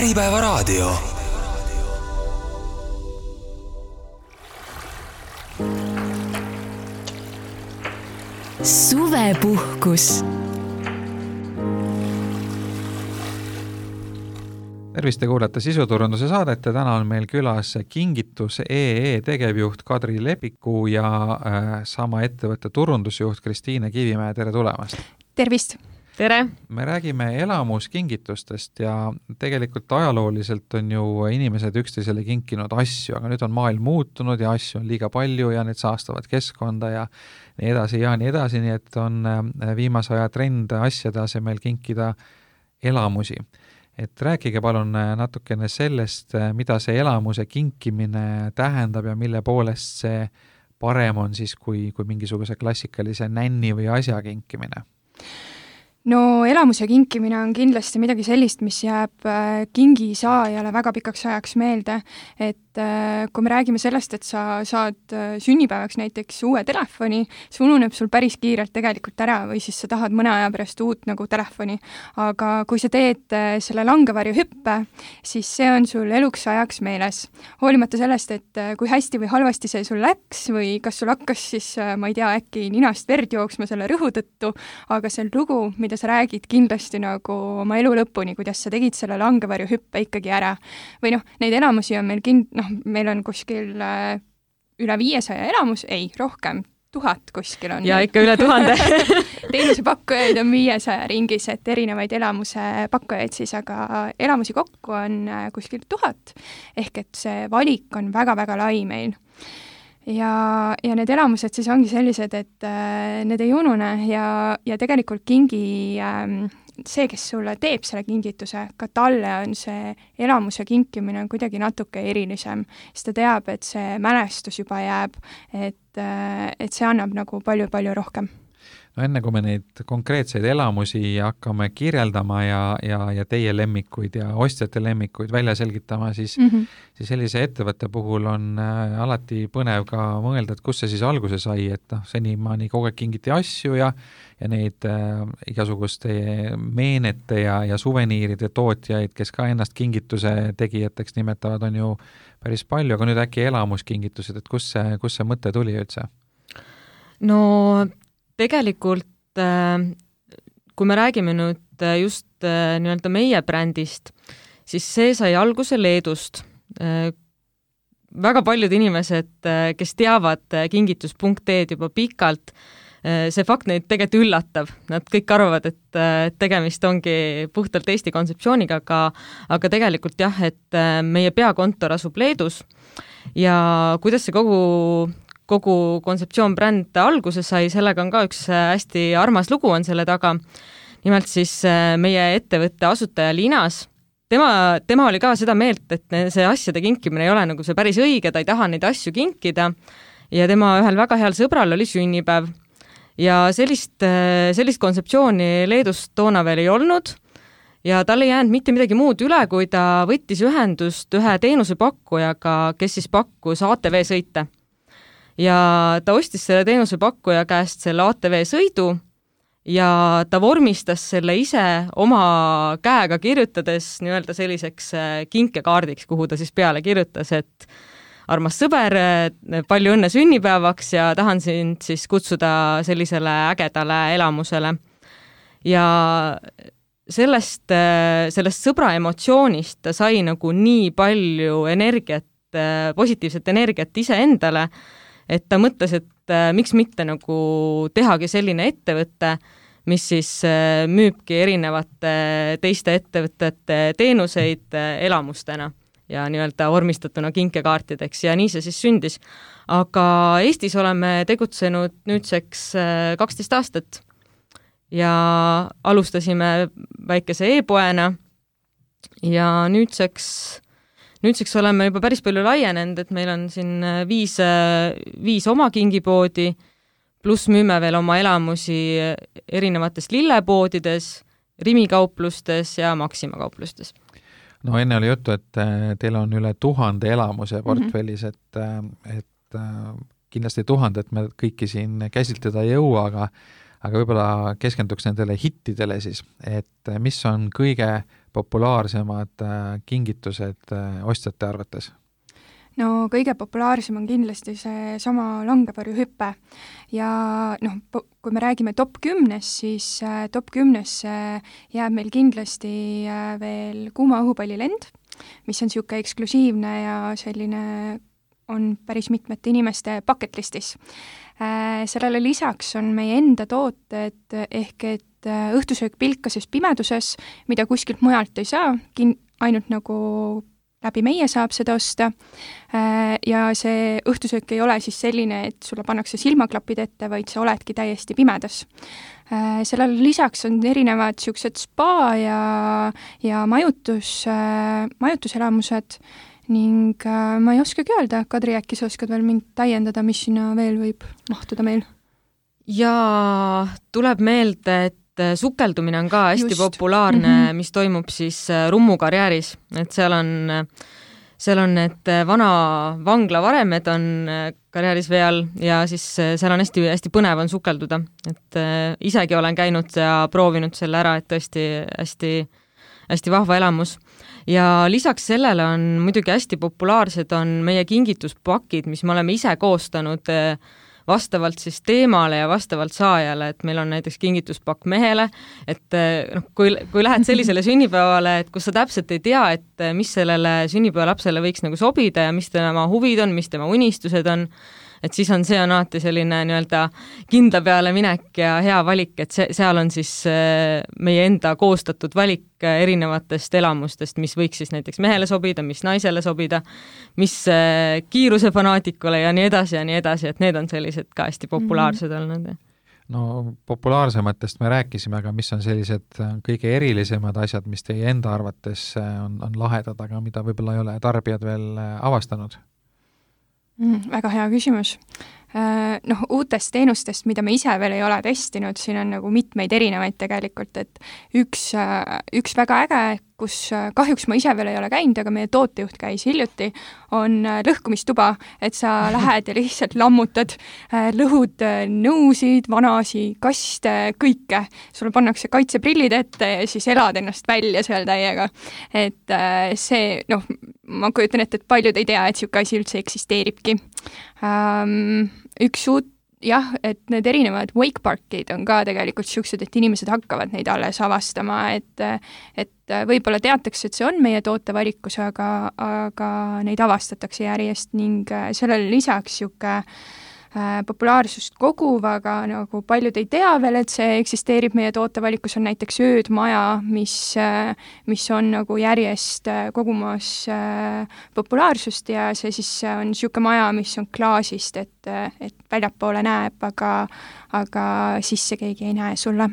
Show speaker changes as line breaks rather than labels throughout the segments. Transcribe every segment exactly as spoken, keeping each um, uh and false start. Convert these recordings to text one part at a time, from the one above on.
Äripäevaraadio. Suvepuhkus.
Tervist, te kuulete sisuturunduse saadet ja täna on meil külas Kingitus punkt ee tegevjuht Kadri Lepiku ja äh, sama ettevõtte turundusjuht Kristiine Kivimäe. Tere tulemast!
Tervist!
Tere!
Me räägime elamuskingitustest ja tegelikult ajalooliselt on ju inimesed üksteisele kinkinud asju, aga nüüd on maailm muutunud ja asju on liiga palju ja need saastavad keskkonda ja nii edasi ja nii edasi, nii et on viimase aja trend asjade asemel kinkida elamusi. Et rääkige palun natukene sellest, mida see elamuse kinkimine tähendab ja mille poolest see parem on siis kui, kui mingisuguse klassikalise nänni või asja kinkimine.
No elamuse kinkimine on kindlasti midagi sellist, mis jääb kingi saajale väga pikaks ajaks meelde, et kui me räägime sellest, et sa saad sünnipäevaks näiteks uue telefoni, see ununeb sul päris kiirelt tegelikult ära või siis sa tahad mõne aja pärast uut nagu telefoni, aga kui sa teed selle langevarju hüppe, siis see on sul eluks ajaks meeles. Hoolimata sellest, et kui hästi või halvasti see sul läks või kas sul hakkas siis, ma ei tea, äkki ninast verd jooksma selle rõhu tõttu, aga see lugu, mida sa räägid kindlasti nagu oma elu lõpuni, kuidas sa tegid selle langevarju hüppe ikkagi ära. Või noh, neid elamusi on meil kind, noh, meil on kuskil äh, üle viiesaja elamus, ei, rohkem, tuhat kuskil on.
Ja ikka üle tuhande.
Teenusepakkujaid on viiesaja ringis, et erinevaid elamuse pakkujaid siis, aga elamusi kokku on äh, kuskil tuhat, ehk et see valik on väga-väga lai meil. Ja, ja need elamused siis ongi sellised, et äh, need ei unune ja, ja tegelikult kingi äh, see, kes sulle teeb selle kingituse, ka talle on see elamuse kinkimine on kuidagi natuke erilisem, sest ta teab, et see mälestus juba jääb, et, äh, et see annab nagu palju-palju rohkem.
No enne kui me neid konkreetseid elamusi hakkame kirjeldama ja, ja, ja teie lemmikuid ja ostjate lemmikuid välja selgitama, siis, mm-hmm. siis sellise ettevõtte puhul on äh, alati põnev ka mõelda, et kus see siis alguse sai, et noh, senimaani kogu aeg kingiti asju ja, ja neid äh, igasuguste meenete ja, ja suveniiride tootjaid, kes ka ennast kingituse tegijateks nimetavad, on ju päris palju, aga nüüd äkki elamuskingitused, et kus see, kus see mõte tuli üldse?
No tegelikult, kui me räägime nüüd just nii-öelda meie brändist, siis see sai alguse Leedust. Väga paljud inimesed, kes teavad kingitus punkt ee juba pikalt, see fakt neid tegelikult üllatab. Nad kõik arvavad, et tegemist ongi puhtalt Eesti kontseptsiooniga, aga, aga tegelikult jah, et meie peakontor asub Leedus ja kuidas see kogu kogu kontseptsioon bränd alguse sai, sellega on ka üks hästi armas lugu on selle taga. Nimelt siis meie ettevõtte asutaja Linas, tema, tema oli ka seda meelt, et see asjade kinkimine ei ole nagu see päris õige, ta ei taha neid asju kinkida ja tema ühel väga heal sõbral oli sünnipäev. Ja sellist, sellist kontseptsiooni Leedust toona veel ei olnud ja tal ei jäänud mitte midagi muud üle, kui ta võttis ühendust ühe teenusepakkujaga, kes siis pakkus A T V sõite. Ja ta ostis selle teenusepakkuja käest selle A T V sõidu ja ta vormistas selle ise oma käega kirjutades nii-öelda selliseks kinkekaardiks, kuhu ta siis peale kirjutas, et armas sõber, palju õnne sünnipäevaks ja tahan sind siis kutsuda sellisele ägedale elamusele. Ja sellest, sellest sõbra emotsioonist ta sai nagu nii palju energiat, positiivset energiat ise endale, et ta mõtles, et miks mitte nagu tehagi selline ettevõtte, mis siis müübki erinevate teiste ettevõtete teenuseid elamustena ja nii-öelda vormistatuna kinkekaartideks ja nii see siis sündis. Aga Eestis oleme tegutsenud nüüdseks kaksteist aastat ja alustasime väikese e-poena ja nüüdseks Nüüdseks oleme juba päris palju laienenud, et meil on siin viis, viis oma kingipoodi, pluss müüme veel oma elamusi erinevates lillepoodides, Rimi-kauplustes ja Maxima-kauplustes.
No enne oli juttu, et teil on üle tuhande elamuse portfellis, mm-hmm. et, et kindlasti tuhandet me kõiki siin käsitleda ei jõua, aga, aga võib-olla keskenduks nendele hittidele siis, et mis on kõige populaarsemad kingitused ostjate arvates?
No kõige populaarsem on kindlasti see sama langevarjuhüpe ja noh, kui me räägime top kümnest, siis top kümnesse jääb meil kindlasti veel kuuma õhupallilend, mis on niisugune eksklusiivne ja selline on päris mitmete inimeste bucket listis. Sellele lisaks on meie enda tooted ehk et õhtusöök pilkases pimeduses, mida kuskilt mujalt ei saa, kin- ainult nagu läbi meie saab seda osta ja see õhtusöök ei ole siis selline, et sulle pannakse silmaklapid ette, vaid sa oledki täiesti pimedas. Sellele lisaks on erinevad siuksed spa ja, ja majutus, majutuselamused ning ma ei oskagi öelda, Kadri, äkki sa oskad veel mind täiendada, mis sinna veel võib mahtuda meil?
Ja tuleb meelde, et sukeldumine on ka hästi Just. populaarne, mm-hmm. mis toimub siis Rummu karjääris, et seal on, seal on need vana vangla varemed on karjääris vee all ja siis seal on hästi, hästi põnev on sukelduda, et isegi olen käinud ja proovinud selle ära, et tõesti hästi, hästi vahva elamus. Ja lisaks sellele on muidugi hästi populaarsed on meie kingituspakid, mis me oleme ise koostanud vastavalt siis teemale ja vastavalt saajale, et meil on näiteks kingituspakk mehele, et noh, kui, kui lähed sellisele sünnipäevale, et kus sa täpselt ei tea, et mis sellele sünnipäevalapsele võiks nagu sobida ja mis tema huvid on, mis tema unistused on, et siis on see on alati selline nii-öelda kindla peale minek ja hea valik, et see, seal on siis meie enda koostatud valik erinevatest elamustest, mis võiks siis näiteks mehele sobida, mis naisele sobida, mis kiiruse fanaatikule ja nii edasi ja nii edasi, et need on sellised ka hästi populaarsed olnud.
No populaarsematest me rääkisime, aga mis on sellised kõige erilisemad asjad, mis teie enda arvates on, on lahedad, aga mida võib-olla ei ole tarbijad veel avastanud?
Mm, väga hea küsimus. Noh, uutest teenustest, mida me ise veel ei ole testinud, siin on nagu mitmeid erinevaid tegelikult, et üks, üks väga äge, kus kahjuks ma ise veel ei ole käinud, aga meie tootejuht käis hiljuti, on lõhkumistuba, et sa lähed ja lihtsalt lammutad, lõhud nõusid, vanasi, kaste, kõike. Sulle pannakse kaitseprillid ette ja siis elad ennast välja seal täiega. Et see, noh, ma kujutan ette, et paljud ei tea, et siuke asi üldse eksisteeribki. Um, üks uut, jah, et need erinevad wake parkid on ka tegelikult siuksed, et inimesed hakkavad neid alles avastama, et, et võib-olla teatakse, et see on meie tootevalikus, aga, aga neid avastatakse järjest ning sellele lisaks siuke populaarsust koguv, aga nagu paljud ei tea veel, et see eksisteerib meie tootevalikus, on näiteks öödmaja, mis, mis on nagu järjest kogumas populaarsust ja see siis on siuke maja, mis on klaasist, et, et väljapoole näeb, aga, aga sisse keegi ei näe sulle.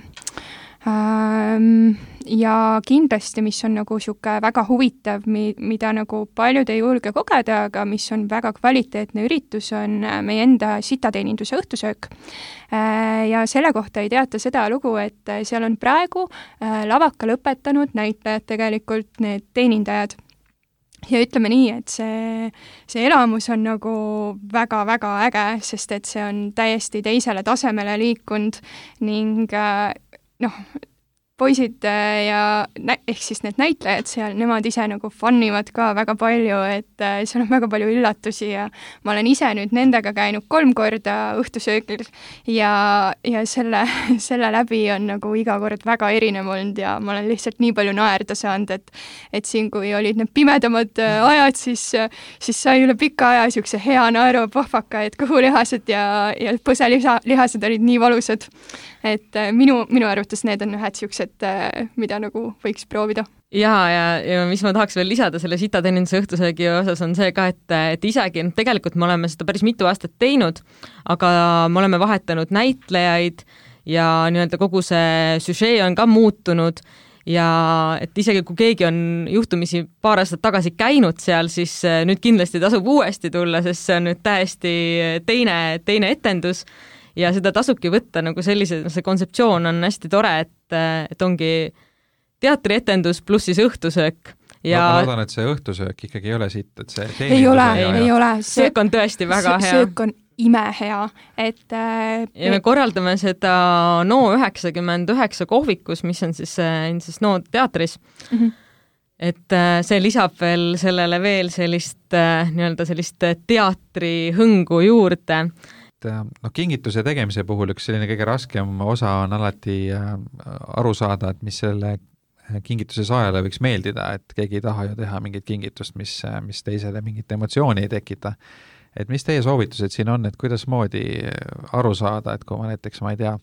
Ja kindlasti, mis on nagu siuke väga huvitav, mida nagu paljud ei julge kogeda, aga mis on väga kvaliteetne üritus, on meie enda sitateeninduse õhtusöök. Ja selle kohta ei teata seda lugu, et seal on praegu lavaka lõpetanud näitlejad tegelikult need teenindajad. Ja ütleme nii, et see, see elamus on nagu väga-väga äge, sest et see on täiesti teisele tasemele liikunud ning noh, poisid ja ehk siis need näitlejad seal, nemad ise nagu funnivad ka väga palju, et seal on väga palju üllatusi ja ma olen ise nüüd nendega käinud kolm korda õhtusöögil ja, ja selle, selle läbi on nagu iga kord väga erinev olnud ja ma olen lihtsalt nii palju naerda saanud, et, et siin, kui olid need pimedamad ajad, siis, siis sai üle pika aja siukse hea naeru pahvaka, et kõhulihased ja, ja põselihased olid nii valusad. Et minu, minu arvates need on ühed siuksed, mida nagu võiks proovida.
Ja, ja, ja mis ma tahaks veel lisada selle sitateeninduse õhtusöögi osas on see ka, et, et isegi tegelikult me oleme seda päris mitu aastat teinud, aga me oleme vahetanud näitlejaid ja nii-öelda kogu see süžee on ka muutunud ja et isegi kui keegi on juhtumisi paar aastat tagasi käinud seal, siis nüüd kindlasti tasub uuesti tulla, sest see on nüüd täiesti teine, teine etendus ja seda tasubki võtta nagu sellise, see kontseptsioon on hästi tore, et, et ongi teatrietendus pluss siis õhtusöök. Ja
ma loodan, et see õhtusöök ikkagi ei ole siit, et see
ei ole, ei, ei ole.
Söök on tõesti väga hea.
Söök on imehea, et äh,
ja me korraldame seda No üheksakümmend üheksa kohvikus, mis on siis, siis No teatris. Mm-hmm. et see lisab veel sellele veel sellist nii-öelda sellist teatrihõngu juurde.
No, kingituse tegemise puhul üks selline kõige raskem osa on alati aru saada, et mis selle kingituse saajale võiks meeldida, et keegi ei taha ju teha mingit kingitust, mis, mis teisele mingit emotsiooni ei tekita. Et mis teie soovitused siin on, et kuidas moodi aru saada, et kui ma näiteks, ma ei tea,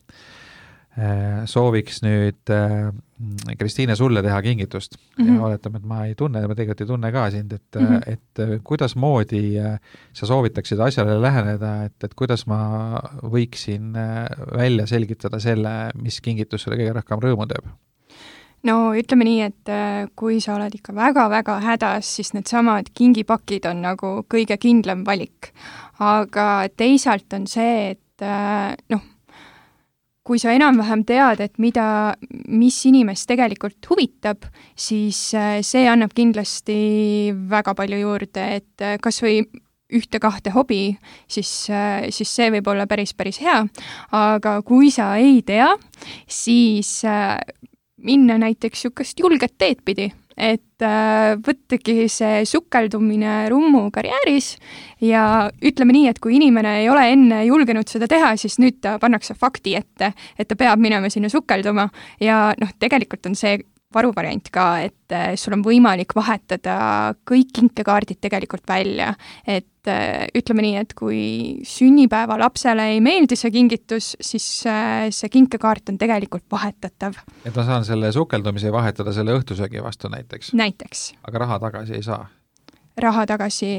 sooviks nüüd Kristiine sulle teha kingitust mm-hmm. ja oletame, et ma ei tunne, ma tegelikult ei tunne ka sind, et, mm-hmm. et kuidas moodi sa soovitaksid asjale läheneda, et, et kuidas ma võiksin välja selgitada selle, mis kingitus sulle kõige rohkem rõõmu teeb?
No ütleme nii, et kui sa oled ikka väga-väga hädas, siis need samad kingipakid on nagu kõige kindlam valik. Aga teisalt on see, et noh, kui sa enam-vähem tead, et mida, mis inimest tegelikult huvitab, siis see annab kindlasti väga palju juurde, et kas või ühte-kahte hobi, siis, siis see võib olla päris, päris hea. Aga kui sa ei tea, siis minna näiteks sükast julget teed pidi, et äh, võttagi see sukeldumine rummu karjääris ja ütleme nii, et kui inimene ei ole enne julgenud seda teha, siis nüüd ta pannakse fakti ette, et ta peab minema sinna sukelduma ja noh, tegelikult on see varuvariant ka, et äh, sul on võimalik vahetada kõik kinkekaardid tegelikult välja, et äh, ütleme nii, et kui sünnipäeva lapsele ei meeldi see kingitus, siis äh, see kinkekaart on tegelikult vahetatav.
Et ma saan selle sukeldumise vahetada selle õhtusöögi vastu näiteks?
Näiteks.
Aga raha tagasi ei saa?
Raha tagasi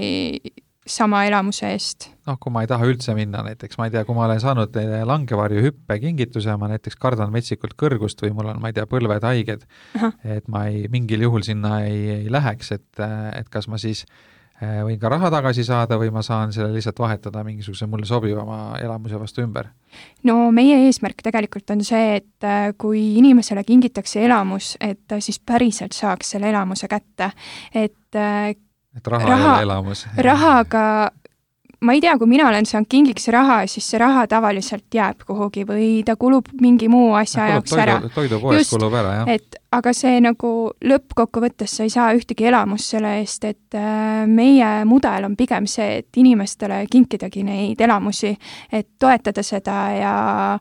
sama elamuse eest.
noh, kui ma ei taha üldse minna näiteks, ma ei tea, kui ma olen saanud langevarju hüppe kingituse, ma näiteks kardan metsikult kõrgust või mul on, ma ei tea, põlved haiged, Aha. et ma ei, mingil juhul sinna ei, ei läheks, et, et kas ma siis võin ka raha tagasi saada või ma saan selle lihtsalt vahetada mingisuguse mulle sobivama elamuse vastu ümber?
No meie eesmärk tegelikult on see, et kui inimesele kingitakse elamus, et siis päriselt saaks selle elamuse kätte, et
et raha, raha ei ole elamus.
Rahaga, ma ei tea, kui mina olen saanud kingiks raha, siis see raha tavaliselt jääb kuhugi või ta kulub mingi muu asja no, jaoks ära.
Toidupoest kulub ära, jah.
Et, aga see nagu lõppkokkuvõttes sa ei saa ühtegi elamust selle eest, et meie mudel on pigem see, et inimestele kinkidagi neid elamusi, et toetada seda ja,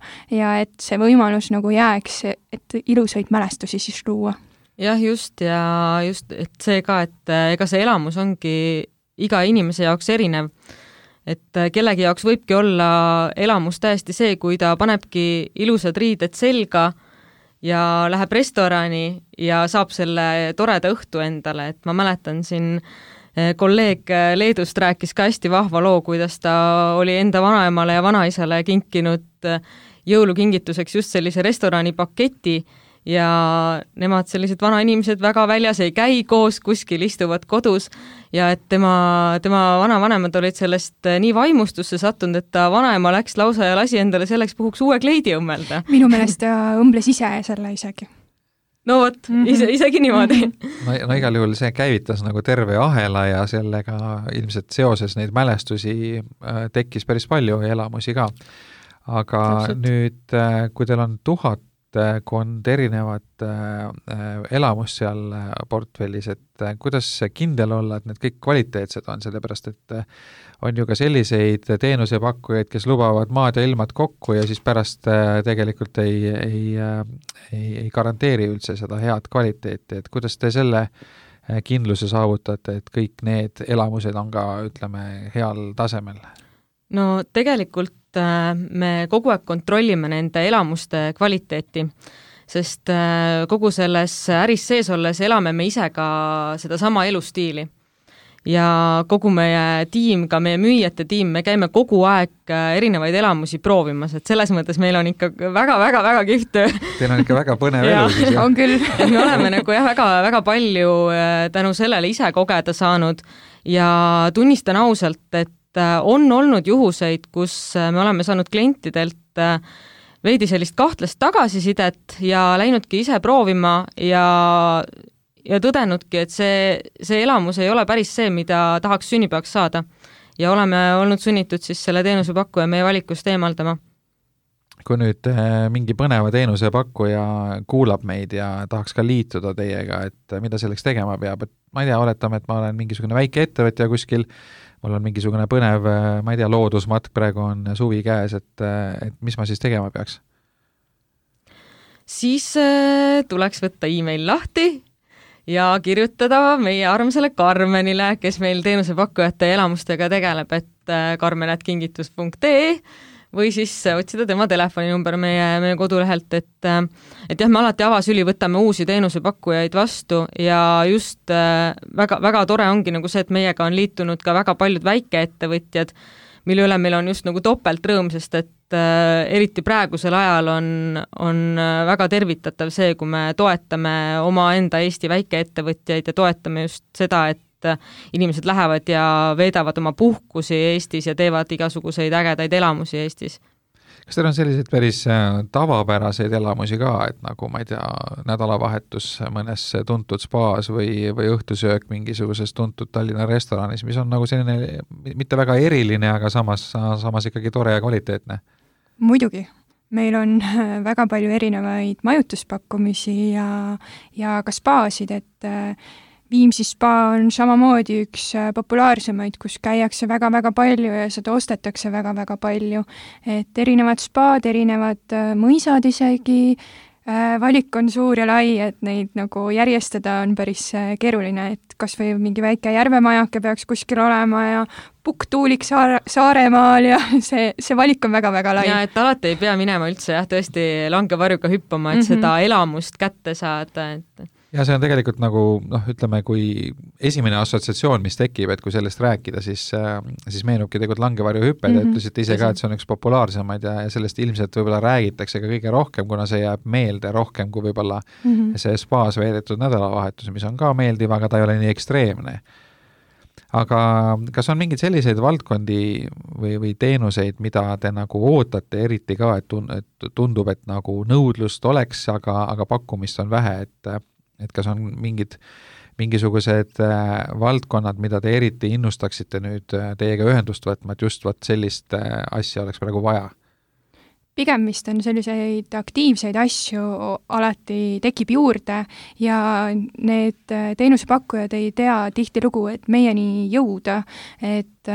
ja et see võimalus nagu jääks, et ilusaid mälestusi siis luua.
Jah, just ja just, et see ka, et ega see elamus ongi iga inimese jaoks erinev, et kellegi jaoks võibki olla elamus täiesti see, kui ta panebki ilusad riided selga ja läheb restorani ja saab selle toreda õhtu endale, et ma mäletan siin kolleeg Leedust rääkis ka hästi vahva loo, kuidas ta oli enda vanaemale ja vanaisale kinkinud jõulukingituseks just sellise restorani paketi ja nemad sellised vanainimesed väga väljas ei käi koos, kuskil istuvad kodus ja et tema, tema vanavanemad olid sellest nii vaimustusse sattunud, et ta vanaema läks lausa ja lasi endale selleks puhuks uue kleidi õmmelda.
Minu meelest ta õmbles ise selle isegi.
No vot, mm-hmm. ise, isegi niimoodi.
No, no igal juhul see käivitas nagu terve ahela ja sellega ilmselt seoses neid mälestusi tekkis päris palju ja elamusi ka. Aga Täpselt. Nüüd, kui teil on tuhat kond erinevat elamust seal portfellis, et kuidas kindel olla, et need kõik kvaliteetsed on, sellepärast et on ju ka selliseid teenusepakkujaid, kes lubavad maad ja ilmad kokku ja siis pärast tegelikult ei, ei, ei, ei garanteeri üldse seda head kvaliteeti, et kuidas te selle kindluse saavutate, et kõik need elamused on ka, ütleme, heal tasemel?
No tegelikult me kogu aeg kontrollime nende elamuste kvaliteeti, sest kogu selles äris sees olles elame me ise ka seda sama elustiili. Ja kogu meie tiim, ka meie müüjate tiim, me käime kogu aeg erinevaid elamusi proovimas, et selles mõttes meil on ikka väga-väga-väga kihvt töö.
Teil on ikka väga põnev elu siis, jah?
On küll.
Me oleme nagu jah, väga, väga palju tänu sellele ise kogeda saanud ja tunnistan ausalt, et on olnud juhuseid, kus me oleme saanud klientidelt veidi sellist kahtlast tagasisidet ja läinudki ise proovima ja, ja tõdenudki, et see, see elamus ei ole päris see, mida tahaks sünnipäevaks saada. Ja oleme olnud sunnitud siis selle teenusepakkuja meie valikust eemaldama.
kui nüüd mingi põneva teenuse pakkuja kuulab meid ja tahaks ka liituda teiega, et mida selleks tegema peab, et ma ei tea, oletame, et ma olen mingisugune väike ettevõtja kuskil, mul on mingisugune põnev, ma ei tea, loodusmatk praegu on suvi käes, et, et mis ma siis tegema peaks?
Siis äh, tuleks võtta e-mail lahti ja kirjutada meie armsale Karmenile, kes meil teenusepakkujate ja elamustega tegeleb, et äh, karmen at kingitus punkt ee või siis otsida tema telefoninumber meie, meie kodulehelt, et, et jah, me alati avasüli võtame uusi teenusepakkujaid vastu ja just äh, väga, väga tore ongi nagu see, et meiega on liitunud ka väga paljud väikeettevõtjad, mille üle meil on just nagu topelt rõõm, sest et äh, eriti praegusel ajal on, on väga tervitatav see, kui me toetame oma enda Eesti väikeettevõtjaid ja toetame just seda, et inimesed lähevad ja veedavad oma puhkusi Eestis ja teevad igasuguseid ägedaid elamusi Eestis.
Kas teil on selliseid päris tavapäraseid elamusi ka, et nagu, ma ei tea, nädalavahetus mõnes tuntud spaas või, või õhtusöök mingisuguses tuntud Tallinna restoranis, mis on nagu selline mitte väga eriline, aga samas, samas ikkagi tore ja kvaliteetne?
Muidugi. Meil on väga palju erinevaid majutuspakkumisi ja, ja ka spaasid, et Viimsi spa on samamoodi üks populaarsemaid, kus käiakse väga-väga palju ja seda ostetakse väga-väga palju. Et erinevad spaad, erinevad mõisad isegi, valik on suur ja lai, et neid nagu järjestada on päris keeruline, et kas või mingi väike järvemajake peaks kuskil olema ja pukktuulik saare, Saaremaal ja see, see valik on väga-väga lai.
Ja et alati ei pea minema üldse jah, tõesti langevarjuga hüppama, et mm-hmm. seda elamust kätte saada, et
ja see on tegelikult nagu, noh, ütleme, kui esimene assotsiatsioon, mis tekib, et kui sellest rääkida, siis, siis meenubki tegelikult langevarju hüpped mm-hmm. ja ütlesite ise ka, et see on üks populaarsemaid ja, ja sellest ilmselt võib-olla räägitakse ka kõige rohkem, kuna see jääb meelde rohkem kui võib-olla mm-hmm. see spaas veedetud nädalavahetus, mis on ka meeldiv, aga ta ei ole nii ekstreemne. Aga kas on mingeid selliseid valdkondi või, või teenuseid, mida te nagu ootate eriti ka, et tundub, et nagu nõudlust oleks, aga, aga pakkumist on vähe, et et kas on mingid, mingisugused äh, valdkonnad, mida te eriti innustaksite nüüd äh, teiega ühendust võtma, et just võt sellist äh, asja oleks praegu vaja?
Pigem vist on selliseid aktiivseid asju alati tekib juurde ja need teenusepakkujad ei tea tihtilugu, et meieni jõuda, et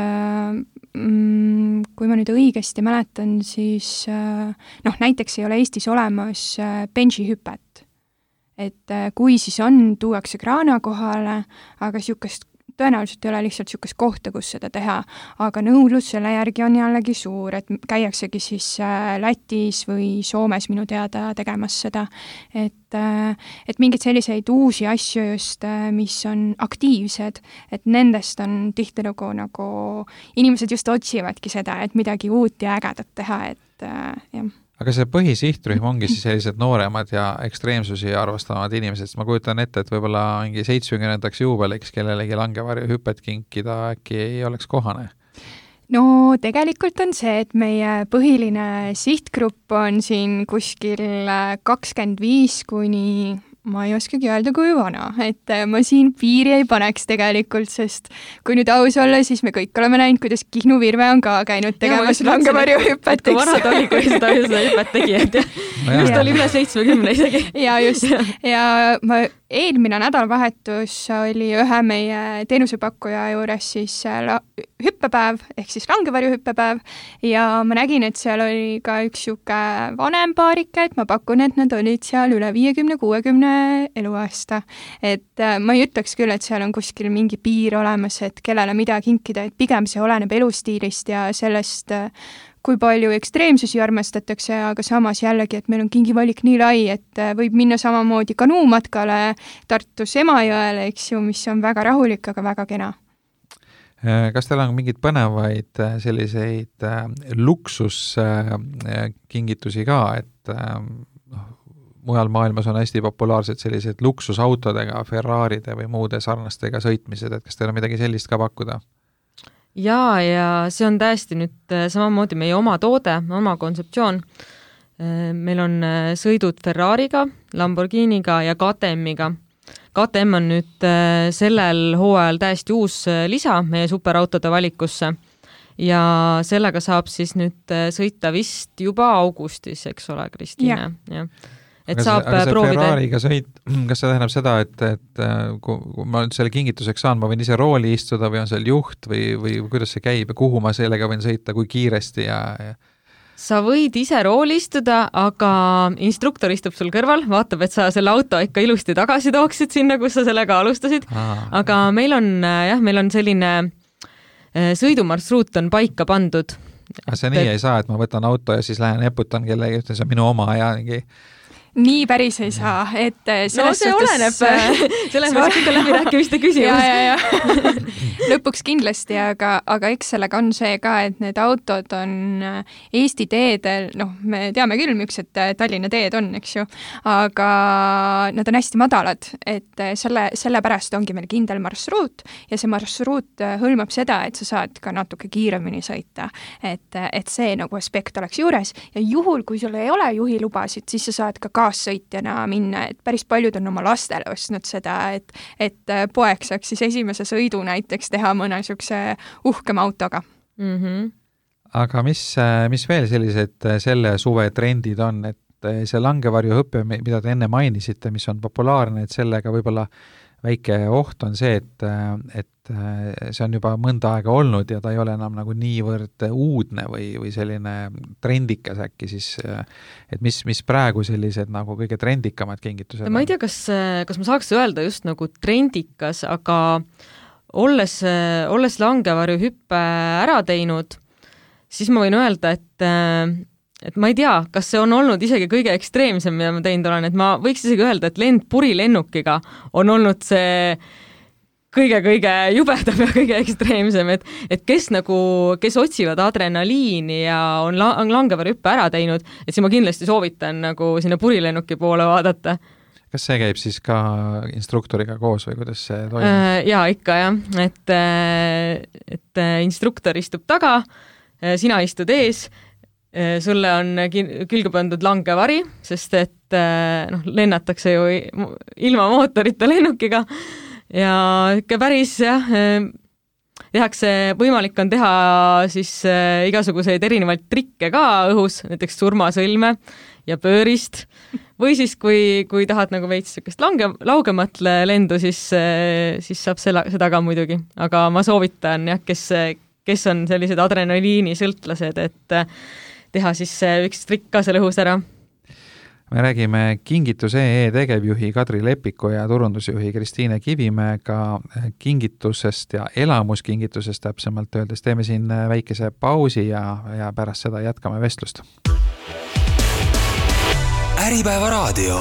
mm, kui ma nüüd õigesti mäletan, siis noh, näiteks ei ole Eestis olemas benchihüpet. Et kui siis on, tuuakse kraana kohale, aga niisugust tõenäoliselt ei ole lihtsalt niisugust kohta, kus seda teha, aga nõudlus selle järgi on jällegi suur, et käiaksegi siis Lätis või Soomes minu teada tegemas seda, et, et mingeid selliseid uusi asju just, mis on aktiivsed, et nendest on tihtilugu nagu inimesed just otsivadki seda, et midagi uut ja ägedat teha, et jah.
Aga see põhisihtrühm ongi siis sellised nooremad ja ekstreemsusi arvastavad inimesed, sest ma kujutan ette, et võib-olla mingi seitsmekümnendaks juubeliks kellelegi langevarju hüpet kinkida äkki ei oleks kohane.
No tegelikult on see, et meie põhiline sihtgrupp on siin kuskil kakskümmend viis kuni ma ei oskagi öelda, kui vana, et ma siin piiri ei paneks tegelikult, sest kui nüüd aus olla, siis me kõik oleme näinud, kuidas Kihnu Virve on ka käinud tegemas langevarju hüpet.
Kui vana ta oli, kui seda, seda hüpet tegi, et jah, no just oli üle seitsmekümne isegi.
Ja just, ja ma eelmine nädalavahetus oli ühe meie teenusepakkuja juures siis hüppepäev, ehk siis langevarju hüppepäev ja ma nägin, et seal oli ka üks siuke vanem paarike, et ma pakun, et nad olid seal üle viiekümne kuuekümne eluaasta. Et ma ei ütleks küll, et seal on kuskil mingi piir olemas, et kellele mida kinkida, et pigem see oleneb elustiilist ja sellest, kui palju ekstreemsusi armastatakse, aga samas jällegi, et meil on kingivalik nii lai, et võib minna samamoodi kanuumatkale Tartus Emajõele, eks ju, mis on väga rahulik, aga väga kena.
Kas teil on mingid põnevaid selliseid luksuskingitusi ka, et mujal maailmas on hästi populaarsed sellised luksusautodega, Ferraride või muude sarnastega sõitmised, et kas teil on midagi sellist ka pakkuda?
Jaa, ja see on täiesti nüüd samamoodi meie oma toode, oma kontseptsioon. Meil on sõidud Ferrariga, Lamborghiniga ja K T M-iga. K T M on nüüd sellel hooajal täiesti uus lisa meie superautode valikusse ja sellega saab siis nüüd sõita vist juba augustis, eks ole, Kristiine? jah. Et
aga
saab
see, aga see
proovida...
Ferrariga sõit, kas see tähendab seda, et, et kui, kui ma nüüd selle kingituseks saan, ma võin ise rooli istuda või on seal juht või, või kuidas see käib ja kuhu ma sellega võin sõita, kui kiiresti ja, ja...
Sa võid ise rooli istuda, aga instruktor istub sul kõrval, vaatab, et sa selle auto ikka ilusti tagasi tooksid sinna, kus sa sellega alustasid. Aa. Aga meil on, jah, meil on selline sõidumarsruut on paika pandud.
Aga see nii et... ei saa, et ma võtan auto ja siis lähen eputan kellegi, see on minu oma ja mingi...
Nii päris ei saa, et selles
no see suhtes... oleneb, selles mõttes ikka läbirääkimiste küsimus.
Ja, ja, ja. Lõpuks kindlasti, aga, aga eks sellega on see ka, et need autod on Eesti teedel, noh, me teame küll, miksed Tallinna teed on, eks ju, aga nad on hästi madalad, et selle, selle pärast ongi meil kindel marsruut ja see marsruut hõlmab seda, et sa saad ka natuke kiiremini sõita, et, et see nagu aspekt oleks juures ja juhul, kui sul ei ole juhilubasid, siis sa saad ka kaassõitjana minna, et päris paljud on oma lastele ostnud seda, et, et poeg saaks siis esimese sõidu näiteks teha mõne niisuguse uhkema autoga.
Mm-hmm.
Aga mis, mis veel sellised selle suve trendid on, et see langevarjuhüpe, mida te enne mainisite, mis on populaarne, et sellega võib-olla väike oht on see, et, et see on juba mõnda aega olnud ja ta ei ole enam nagu niivõrd uudne või, või selline trendikas äkki siis, et mis, mis praegu sellised nagu kõige trendikamad kingitused
on? Ma ei tea, kas, kas ma saaks öelda just nagu trendikas, aga olles, olles langevarjuhüppe ära teinud, siis ma võin öelda, et et ma ei tea, kas see on olnud isegi kõige ekstreemsem, mida ma teinud olen, et ma võiks isegi öelda, et lend purilennukiga on olnud see kõige-kõige jubedam ja kõige ekstreemsem, et, et kes nagu, kes otsivad adrenaliini ja on la- langevarjuhüppe ära teinud, et siis ma kindlasti soovitan nagu sinna purilennuki poole vaadata.
Kas see käib siis ka instruktoriga koos või kuidas see toimub?
Äh, jaa, ikka jah, et, et instruktor istub taga, sina istud ees, sulle on külge pandud langevari, sest et noh, lennatakse ju ilma mootorita lennukiga ja ikka päris jah, tehakse, võimalik on teha siis igasuguseid erinevaid trikke ka õhus, näiteks surmasõlme ja pöörist või siis kui, kui tahad nagu veits sükest lange, laugemat lendu, siis, siis saab selle, seda ka muidugi, aga ma soovitan jah, kes, kes on sellised adrenaliini sõltlased, et teha siis üks trikk ka selle õhus ära.
Me räägime Kingitus punkt ee tegevjuhi Kadri Lepiku ja turundusjuhi Kristiine Kivimäega kingitusest ja elamuskingitusest täpsemalt öeldes. Teeme siin väikese pausi ja, ja pärast seda jätkame vestlust.
Äripäeva raadio.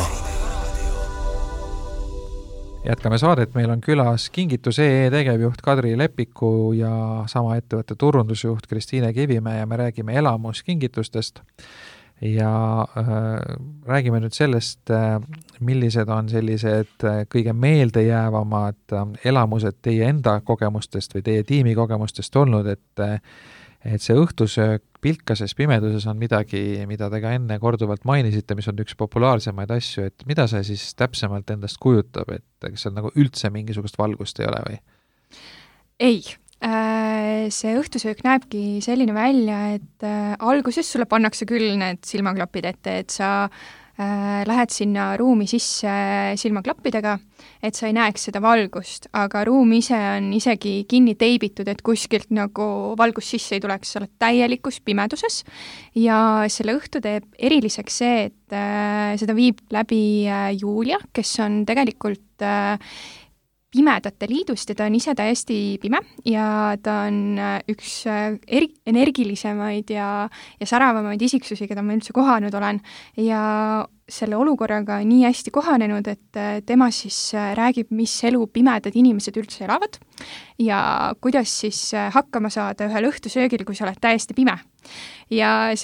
Jätkame saadet, meil on külas Kingitus punkt ee tegevjuht Kadri Lepiku ja sama ettevõtte turundusjuht Kristiine Kivimäe ja me räägime elamuskingitustest ja äh, räägime nüüd sellest, äh, millised on sellised äh, kõige meeldejäävamad äh, elamused teie enda kogemustest või teie tiimi kogemustest olnud, et äh, et see õhtusöök pilkases pimeduses on midagi, mida te ka enne korduvalt mainisite, mis on üks populaarsemaid asju, et mida see siis täpsemalt endast kujutab, et kas seal nagu üldse mingisugust valgust ei ole või?
Ei, see õhtusöök näebki selline välja, et alguses sulle pannakse küll need silmaklapid ette, et sa lähed sinna ruumi sisse silmaklappidega, et sa ei näeks seda valgust, aga ruum ise on isegi kinni teibitud, et kuskilt nagu valgus sisse ei tuleks, sa oled täielikus pimeduses ja selle õhtu teeb eriliseks see, et äh, seda viib läbi äh, Julia, kes on tegelikult äh, pimedate liidust ja ta on ise täiesti pime ja ta on üks eri, energilisemaid ja, ja säravamaid isiksusi, keda ma üldse kohanud olen ja selle olukorraga nii hästi kohanenud, et tema siis räägib, mis elu pimedad inimesed üldse elavad ja kuidas siis hakkama saada ühel õhtusöögil, kui sa oled täiesti pime. Ja see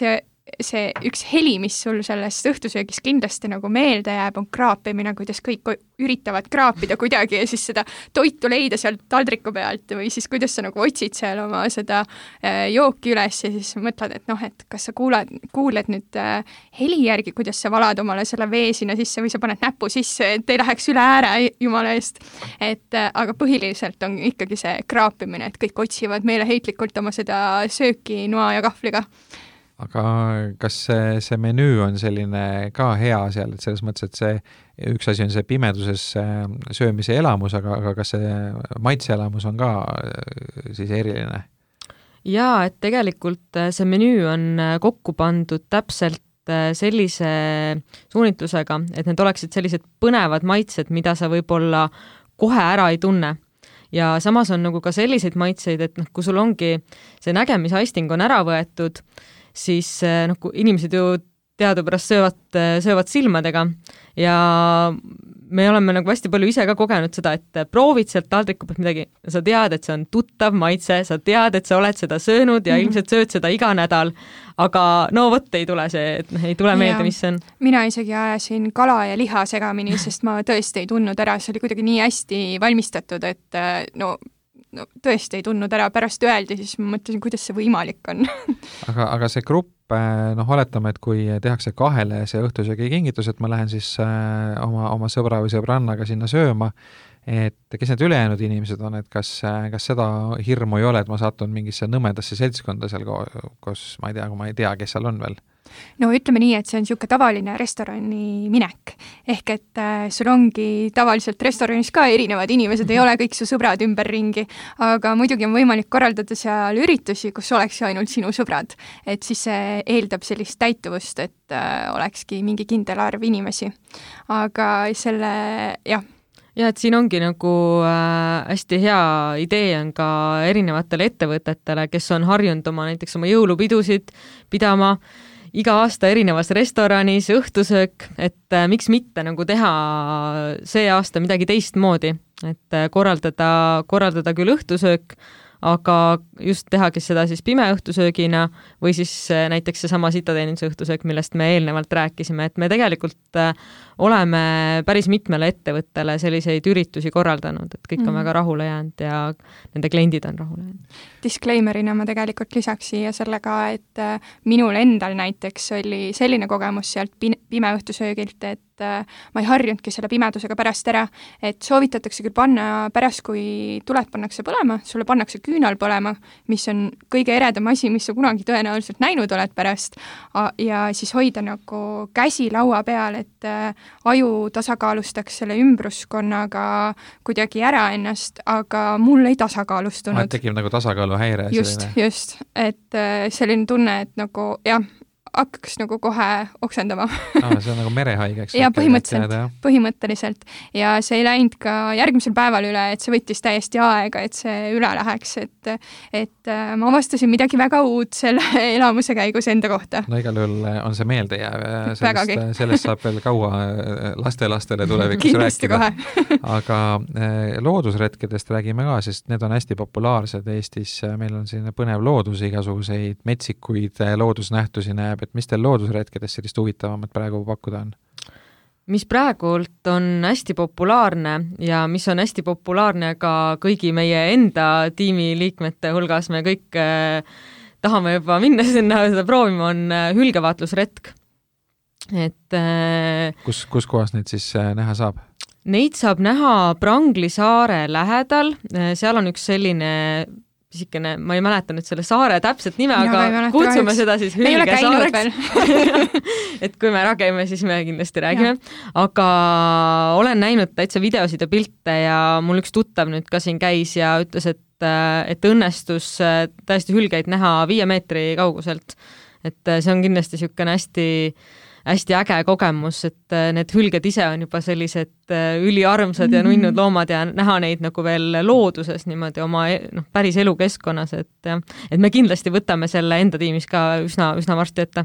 see üks heli, mis sul sellest õhtusöögis kindlasti nagu meelde jääb, on kraapimine, kuidas kõik üritavad kraapida kuidagi ja siis seda toitu leida sealt taldriku pealt või siis kuidas sa nagu otsid seal oma seda jooki üles ja siis mõtled, et noh, et kas sa kuulad, kuuled nüüd heli järgi, kuidas sa valad omale selle vee sinna sisse või sa paned näpu sisse, et ei läheks üle ääre, jumala eest. Et aga põhiliselt on ikkagi see kraapimine, et kõik otsivad meeleheitlikult oma seda sööki noa ja kahvliga.
Aga kas see, see menüü on selline ka hea seal, et selles mõttes, et see üks asi on see pimeduses söömise elamus, aga, aga kas see maitseelamus on ka siis eriline?
Jaa, et tegelikult see menüü on kokku pandud täpselt sellise suunitlusega, et need oleksid sellised põnevad maitsed, mida sa võib-olla kohe ära ei tunne. Ja samas on nagu ka selliseid maitseid, et noh, kui sul ongi see nägemishaisting on ära võetud, siis noh, kui inimesed ju teadupärast söövad, söövad silmadega ja me oleme nagu hästi palju ise ka kogenud seda, et proovid sealt taldriku pealt midagi, sa tead, et see on tuttav maitse, sa tead, et sa oled seda söönud ja mm-hmm. ilmselt sööd seda iga nädal, aga no vot ei tule see, et ei tule meelde, mis see on.
Mina isegi ajasin kala ja liha segamini, sest ma tõesti ei tundnud ära, see oli kuidagi nii hästi valmistatud, et no no tõesti ei tundnud ära, pärast öeldi, siis ma mõtlesin, kuidas see võimalik on.
aga, aga see grupp, noh, oletame, et kui tehakse kahele see õhtusöögi kingitus, et ma lähen siis oma, oma sõbra või sõbrannaga sinna sööma, et kes need ülejäänud inimesed on, et kas, kas seda hirmu ei ole, et ma satun mingisse nõmedasse seltskonda seal koos, ma ei tea, kui ma ei tea, kes seal on veel?
No ütleme nii, et see on niisugune tavaline restorani minek. Ehk et äh, sul ongi tavaliselt restoranis ka erinevad inimesed, ei ole kõik su sõbrad ümberringi, aga muidugi on võimalik korraldada seal üritusi, kus oleks ainult sinu sõbrad. Et siis see eeldab sellist täituvust, et äh, olekski mingi kindel arv inimesi. Aga selle, jah,
ja et siin ongi nagu äh, hästi hea idee on ka erinevatele ettevõtetele, kes on harjunud oma näiteks oma jõulupidusid pidama iga aasta erinevas restoranis, õhtusöök, et äh, miks mitte nagu teha see aasta midagi teistmoodi, et äh, korraldada, korraldada küll õhtusöök, aga just tehagi seda siis pime õhtusöögina või siis äh, näiteks see sama sitateeninduse õhtusöök, millest me eelnevalt rääkisime, et me tegelikult äh, oleme päris mitmele ettevõttele selliseid üritusi korraldanud, et kõik on mm. väga rahule jäänud ja nende kliendid on rahule jäänud.
Disclaimerina ma tegelikult lisaks siia sellega, et minul endal näiteks oli selline kogemus sealt pime õhtusöögilt, et ma ei harjunudki selle pimedusega pärast ära, et soovitatakse küll panna pärast, kui tuled pannakse põlema, sulle pannakse küünal põlema, mis on kõige eredam asi, mis sa kunagi tõenäoliselt näinud oled pärast, ja siis hoida nagu käsi laua peal, et aju tasakaalustaks selle ümbruskonnaga kuidagi ära ennast, aga mul ei tasakaalustunud.
Ah, tekib nagu tasakaaluhäire.
Just, selline. just, et selline tunne, et nagu jah, hakkaks nagu kohe oksendama.
ah, see on nagu merehaigeks.
ja põhimõtteliselt, põhimõtteliselt. Ja see ei läinud ka järgmisel päeval üle, et see võttis täiesti aega, et see üle läheks, et, et ma avastasin midagi väga uut selle elamuse käigus enda kohta.
No igal juhul on see meelde jääv. Sellest, sellest saab veel kaua laste-lastele tulevikus rääkida. Aga loodusretkedest räägime ka, sest need on hästi populaarsed Eestis. Meil on siin põnev loodus, igasuguseid metsikuid loodusnähtusi näeb, et mis teil loodusretkedest sellist huvitavamat praegu pakkuda on?
Mis praegult on hästi populaarne ja mis on hästi populaarne ka kõigi meie enda tiimi liikmete hulgas, me kõik eh, tahame juba minna sinna seda proovima, on hülgevaatlusretk. Et, eh,
kus, kus kohas neid siis näha saab?
Neid saab näha Prangli saare lähedal, seal on üks selline pisikene, ma ei mäleta nüüd selle saare täpselt nime, aga kutsume kahjuks. Seda siis hülgesaareks. et kui me ära käime, siis me kindlasti räägime. Ja. Aga olen näinud täitsa videosid ja pilte ja mul üks tuttav nüüd ka siin käis ja ütles, et, et õnnestus täiesti hülgeid näha viie meetri kauguselt. Et see on kindlasti niisugune hästi hästi äge kogemus, et need hülged ise on juba sellised üliarmsad ja nunnud loomad ja näha neid nagu veel looduses niimoodi oma no, päris elukeskkonnas, et, et me kindlasti võtame selle enda tiimis ka üsna, üsna varsti ette.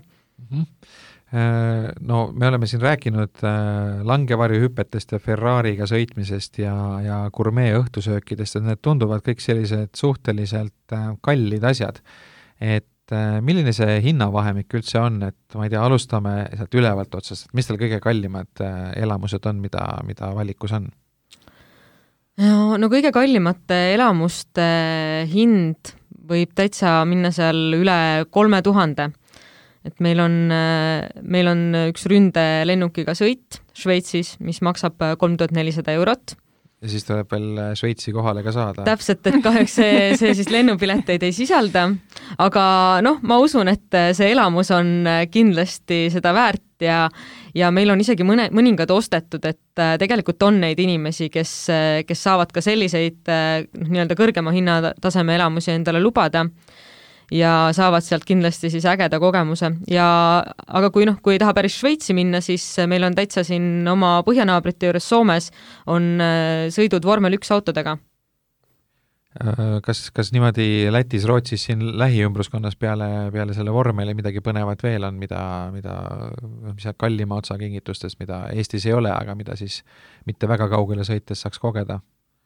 No me oleme siin rääkinud langevarjuhüpetest ja Ferrariga sõitmisest ja, ja gurmee õhtusöökidest, et need tunduvad kõik sellised suhteliselt kallid asjad. Et et milline see hinnavahemik üldse on, et ma ei tea, alustame sealt ülevalt otsast, et mis teil kõige kallimad elamused on, mida, mida valikus on?
No, no kõige kallimate elamuste hind võib täitsa minna seal üle kolme tuhande. Et meil on, meil on üks ründelennukiga sõit Šveitsis, mis maksab kolm tuhat nelisada eurot.
Ja siis tuleb veel Šveitsi kohale ka saada.
Täpselt, et kahjuks see, see siis lennupileteid ei sisalda, aga noh, ma usun, et see elamus on kindlasti seda väärt ja, ja meil on isegi mõne, mõningad ostetud, et tegelikult on neid inimesi, kes, kes saavad ka selliseid nii-öelda kõrgema hinnataseme elamusi endale lubada ja saavad sealt kindlasti siis ägeda kogemuse. Ja, aga kui, noh, kui ei taha päris Šveitsi minna, siis meil on täitsa siin oma põhjanaabrite juures Soomes on sõidud vormel üks autodega.
Kas, kas niimoodi Lätis, Rootsis siin lähiümbruskonnas peale, peale selle vormeli midagi põnevat veel on, mida, mida mis kallima otsa kingitustest, mida Eestis ei ole, aga mida siis mitte väga kaugele sõites saaks kogeda?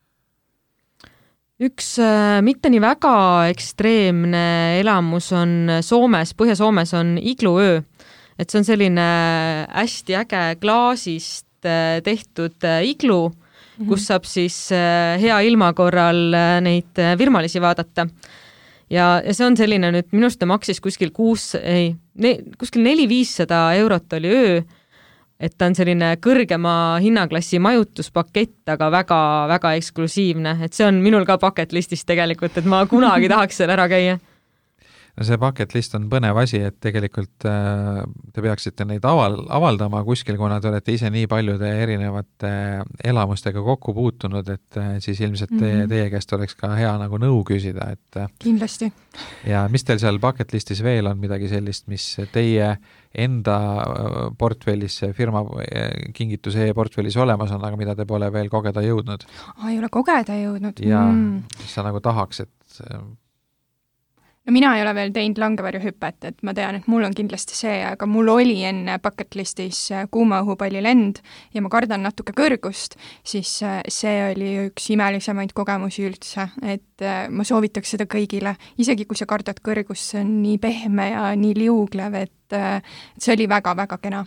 Üks äh, mitte nii väga ekstreemne elamus on Soomes, Põhja-Soomes on igluöö, et see on selline hästi äge klaasist äh, tehtud äh, iglu, mm-hmm. kus saab siis äh, hea ilma korral äh, neid äh, virmalisi vaadata. Ja, ja see on selline nüüd, minust ta maksis kuskil kuus, ei, ne, kuskil neli viissada eurot oli öö, et ta on selline kõrgema hinnaklassi majutuspakett, aga väga, väga eksklusiivne, et see on minul ka bucket listis tegelikult, et ma kunagi tahaks seal ära käia.
No see bucket list on põnev asi, et tegelikult äh, te peaksite neid aval, avaldama kuskil, kuna te olete ise nii paljude erinevate elamustega kokku puutunud, et äh, siis ilmselt te, mm-hmm. teie käest oleks ka hea nagu nõu küsida. Et, äh,
kindlasti.
Ja mis teil seal bucket listis veel on midagi sellist, mis teie enda portfellis, firma kingituse e-portfellis olemas on, aga mida te pole veel kogeda jõudnud?
Ah, ei ole kogeda jõudnud.
Ja
mm.
mis sa nagu tahaks, et
no mina ei ole veel teinud langevarjuhüpet, et ma tean, et mul on kindlasti see, aga mul oli enne bucket listis kuuma õhupalli lend ja ma kardan natuke kõrgust, siis see oli üks imelisemaid kogemusi üldse, et ma soovitaks seda kõigile, isegi kui sa kardad kõrgust, see on nii pehme ja nii liuglev, et see oli väga-väga kena.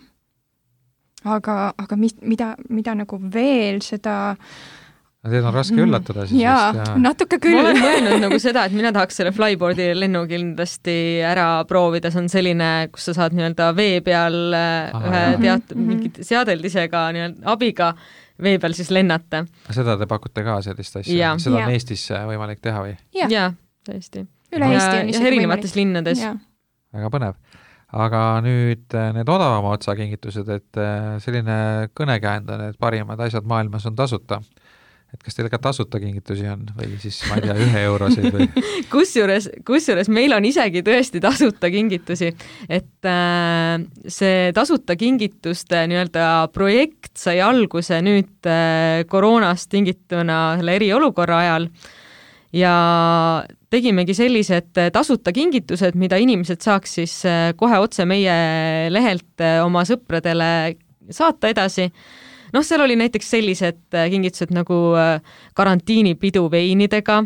Aga, aga mis, mida, mida nagu veel seda
Teed on raske üllatada siis.
Jaa,
vist,
ja natuke küll.
Ma olen mõelnud nagu seda, et mina tahaks selle flyboardi lennu kindlasti ära proovida. See on selline, kus sa saad nii-öelda vee peal Aha, ühe teat, mingit seadeldisega nii-öelda abiga vee peal siis lennata.
Seda te pakute ka sellist asja?
Ja.
Seda
ja.
on Eestis võimalik teha või?
Ja,
ja tõesti.
Üle Eesti on
ja erinevates
võimalik.
linnades.
Ja.
Väga põnev. Aga nüüd need odavama otsa kingitused, et selline kõnekäend on, et parimad asjad maailmas on tasuta. Et kas teil ka tasuta kingitusi on või siis, ma ei tea, ühe euroseid või?
kusjuures, kusjuures meil on isegi tõesti tasuta kingitusi, et äh, see tasuta kingituste nii-öelda projekt sai alguse nüüd äh, koroonast tingituna selle eriolukorra ajal ja tegimegi sellised tasuta kingitused, mida inimesed saaks siis äh, kohe otse meie lehelt äh, oma sõpradele saata edasi. Noh, seal oli näiteks sellised kingitused nagu karantiinipidu veinidega,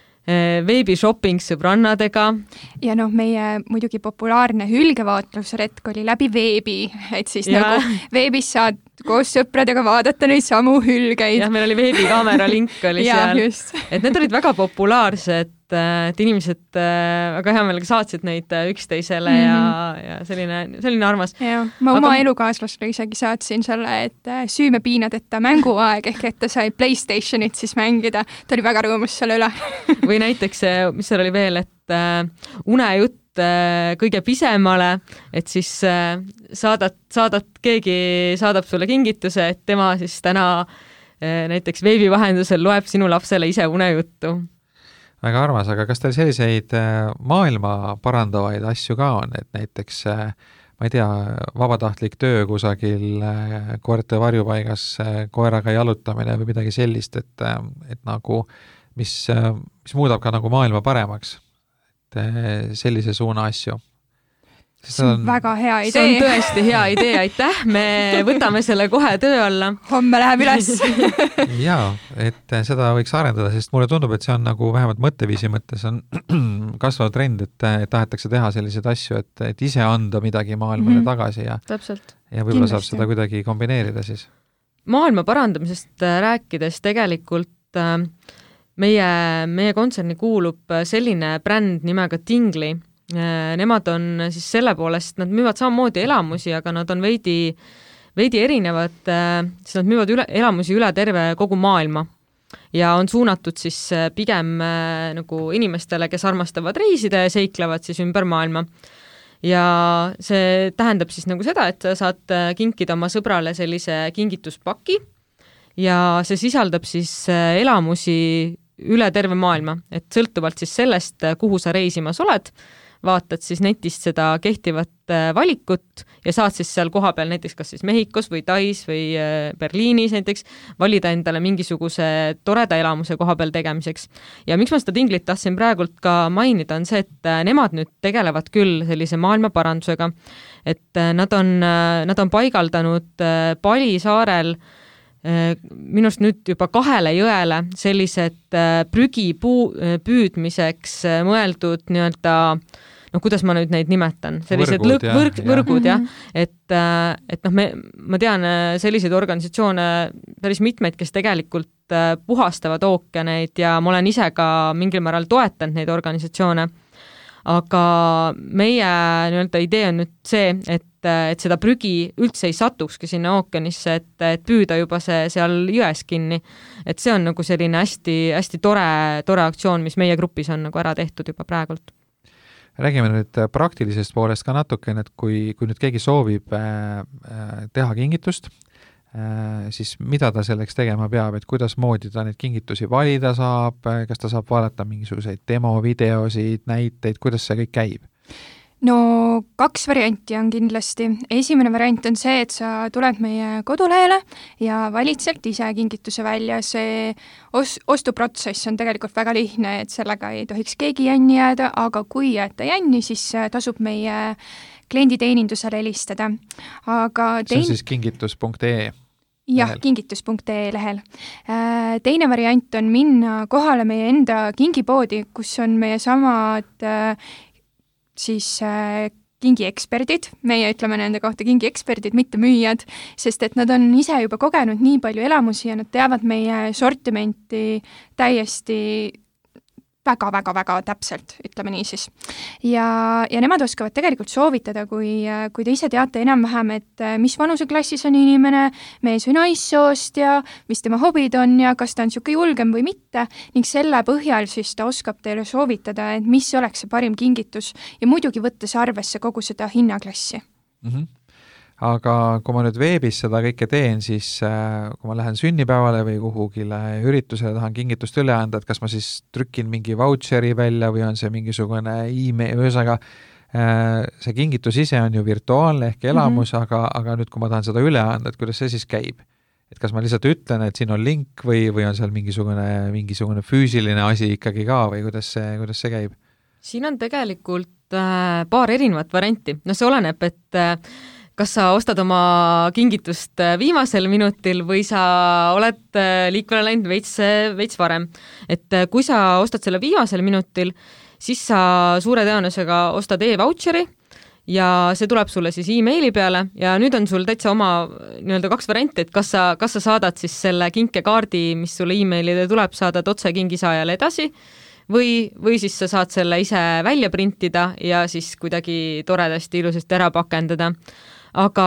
veebishopping sõbrannadega.
Ja noh, meie muidugi populaarne hülgevaatlusretk oli läbi veebi, et siis ja. nagu veebis saad koos sõpradega vaadata neid samu hülgeid.
Jah, meil oli veebikaamera link oli
ja,
seal.
Just.
Et need olid väga populaarsed, et inimesed väga hea meelega saatsid neid üksteisele mm-hmm. ja, ja selline, selline armas.
Ja, ma oma Aga... elukaaslasele isegi saatsin selle, et süümepiinadeta mänguaeg ehk et ta sai PlayStationit siis mängida. Ta oli väga rõõmus selle üle.
Või näiteks, mis seal oli veel, et unejutt kõige pisemale, et siis saadad, saadad, keegi saadab sulle kingituse, et tema siis täna näiteks veebi vahendusel loeb sinu lapsele ise unejuttu.
Väga armas, aga kas teil selliseid maailma parandavaid asju ka on, et näiteks, ma ei tea, vabatahtlik töö kusagil koerte varjupaigas koeraga jalutamine või midagi sellist, et, et nagu, mis, mis muudab ka nagu maailma paremaks? Sellise suuna asju?
see on väga hea idee.
See on tõesti hea idee, aitäh, me võtame selle kohe töö alla.
Homme läheb üles.
Jaa, et seda võiks arendada, sest mulle tundub, et see on nagu vähemalt mõtteviisi mõttes on kasvanud trend, et, et tahetakse teha selliseid asju, et, et ise anda midagi maailmale mm-hmm. tagasi ja,
Täpselt.
ja võib-olla saab seda kuidagi kombineerida siis. Maailma
parandamisest rääkides tegelikult meie, meie kontserni kuulub selline bränd nimega Tingli. Nemad on siis selle poolest, nad müüvad samamoodi elamusi, aga nad on veidi, veidi erinevad, siis nad müüvad üle, elamusi üle terve kogu maailma ja on suunatud siis pigem nagu inimestele, kes armastavad reisida ja seiklevad siis ümber maailma. Ja see tähendab siis nagu seda, et sa saad kinkida oma sõbrale sellise kingituspaki ja see sisaldab siis elamusi üle terve maailma, et sõltuvalt siis sellest, kuhu sa reisimas oled, vaatad siis netist seda kehtivat valikut ja saad siis seal kohapeal näiteks kas siis Mehhikos või Tais või Berliinis näiteks valida endale mingisuguse toreda elamuse kohapeal tegemiseks. Ja miks ma seda Tinglit tahtsin praegult ka mainida, on see, et nemad nüüd tegelevad küll sellise maailmaparandusega, et nad on, nad on paigaldanud Pali saarel minust nüüd juba kahele jõele sellised prügi puu, püüdmiseks mõeldud nii-öelda, noh, kuidas ma nüüd neid nimetan, sellised
võrgud,
lõk, võrg, võrgud, jah, et, et noh, me, ma tean selliseid organisatsioone päris mitmeid, kes tegelikult puhastavad ookeaneid ja ma olen ise ka mingil määral toetanud neid organisatsioone, aga meie nii-öelda idee on nüüd see, et et seda prügi üldse ei satukski sinna ookeanisse, et, et püüda juba see seal jões kinni. Et see on nagu selline hästi, hästi tore, tore aktsioon, mis meie grupis on nagu ära tehtud juba praegult.
Räägime nüüd praktilisest poolest ka natukene, et kui, kui nüüd keegi soovib äh, teha kingitust, äh, siis mida ta selleks tegema peab, et kuidas moodi ta neid kingitusi valida saab, kas ta saab vaadata mingisuguseid demovideosid, näiteid, kuidas see kõik käib?
No kaks varianti on kindlasti. Esimene variant on see, et sa tuled meie kodulehele ja valid sealt ise kingituse välja. See os- ostuprotsess on tegelikult väga lihtne, et sellega ei tohiks keegi jänni jääda, aga kui jääda jänni, siis tasub meie klienditeenindusele helistada. Aga tein...
See on siis kingitus punkt ee.
Jah, kingitus punkt ee lehel. Teine variant on minna kohale meie enda kingipoodi, kus on meie samad siis äh, kingieksperdid, meie ütleme nende kohta kingieksperdid, mitte müüjad, sest et nad on ise juba kogenud nii palju elamusi ja nad teavad meie sortimenti täiesti väga-väga-väga täpselt, ütleme nii siis. Ja, ja nemad oskavad tegelikult soovitada, kui, kui te ise teate enam-vähem, et mis vanuseklassis on inimene, mees või naissoost ja mis tema hobid on ja kas ta on niisugune julgem või mitte, ning selle põhjal siis ta oskab teile soovitada, et mis oleks see parim kingitus ja muidugi võttes arvesse kogu seda hinnaklassi.
Mm-hmm. Aga kui ma nüüd veebis seda kõike teen, siis kui ma lähen sünnipäevale või kuhugile üritusele tahan kingitust üle anda, et kas ma siis trükin mingi voucheri välja või on see mingisugune e-mail, ühesõnaga see kingitus ise on ju virtuaalne ehk elamus, mm-hmm. aga, aga nüüd kui ma tahan seda üle anda, et kuidas see siis käib? Et kas ma lihtsalt ütlen, et siin on link või, või on seal mingisugune, mingisugune füüsiline asi ikkagi ka või kuidas see, kuidas see käib?
Siin on tegelikult äh, paar erinevat varianti. No see oleneb, et äh, kas sa ostad oma kingitust viimasel minutil või sa oled liikvele läinud veits, veits varem. Et kui sa ostad selle viimasel minutil, siis sa suure tõenäosusega ostad e-voucheri ja see tuleb sulle siis e-maili peale ja nüüd on sul täitsa oma nii-öelda kaks varianti, et kas sa, kas sa saadad siis selle kinkekaardi, mis sulle e-mailide tuleb, saadad otse kingisaajale edasi või, või siis sa saad selle ise välja printida ja siis kuidagi toredasti ilusasti ära pakendada. Aga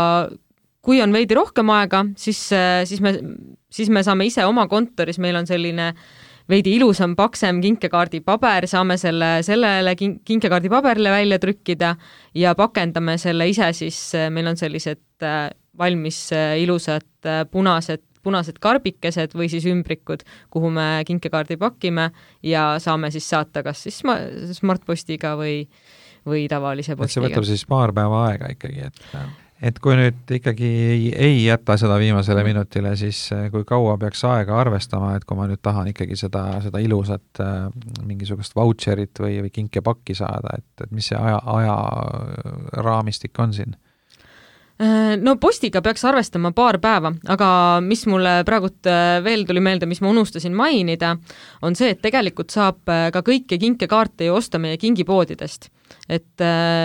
kui on veidi rohkem aega, siis, siis, me, siis me saame ise oma kontoris, meil on selline veidi ilusam, paksem kinkekaardi paber, saame selle, sellele kinkekaardi paberile välja trükkida ja pakendame selle ise, siis meil on sellised valmis ilusad punased, punased karbikesed või siis ümbrikud, kuhu me kinkekaardi pakime ja saame siis saata kas siis smartpostiga või või tavalise postiga.
Et see võtab siis paar päeva aega ikkagi, et et kui nüüd ikkagi ei, ei jäta seda viimasele minutile, siis kui kaua peaks aega arvestama, et kui ma nüüd tahan ikkagi seda, seda ilusat äh, mingisugust voucherit või, või kinkepakki saada, et, et mis see aja, aja raamistik on siin?
No postiga peaks arvestama paar päeva, aga mis mulle praegult veel tuli meelde, mis ma unustasin mainida, on see, et tegelikult saab ka kõiki kinkekaarte ju osta meie kingipoodidest. Et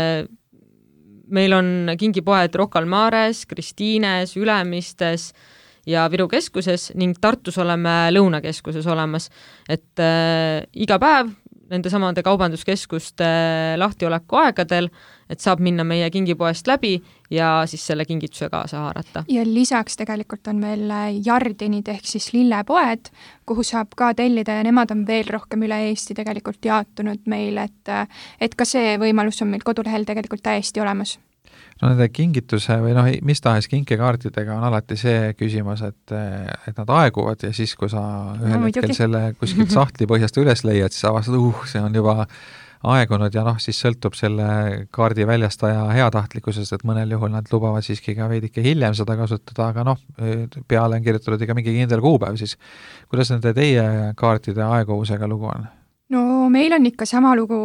meil on kingipoed Rocca al Mares, Kristiines, Ülemistes ja Viru keskuses ning Tartus oleme Lõunakeskuses olemas. Et äh, iga päev nende samade kaubanduskeskuste lahtioleku aegadel, et saab minna meie kingipoest läbi ja siis selle kingituse kaasa haarata.
Ja lisaks tegelikult on veel jardinid ehk siis lillepoed, kuhu saab ka tellida ja nemad on veel rohkem üle Eesti tegelikult jaotunud meil, et, et ka see võimalus on meil kodulehel tegelikult täiesti olemas.
No nende kingituse või noh, mis tahes kinkekaartidega on alati see küsimus, et, et nad aeguvad ja siis, kui sa ühel no, hetkel selle kuskilt sahtli põhjast üles leiad, siis avastad, uh, see on juba aegunud ja noh, siis sõltub selle kaardi väljastaja heatahtlikkusest, et mõnel juhul nad lubavad siiski ka veidike hiljem seda kasutada, aga noh, peale on kirjutatud ikka mingi kindel kuupäev, siis kuidas nende teie kaartide aeguvusega lugu on?
No meil on ikka sama lugu,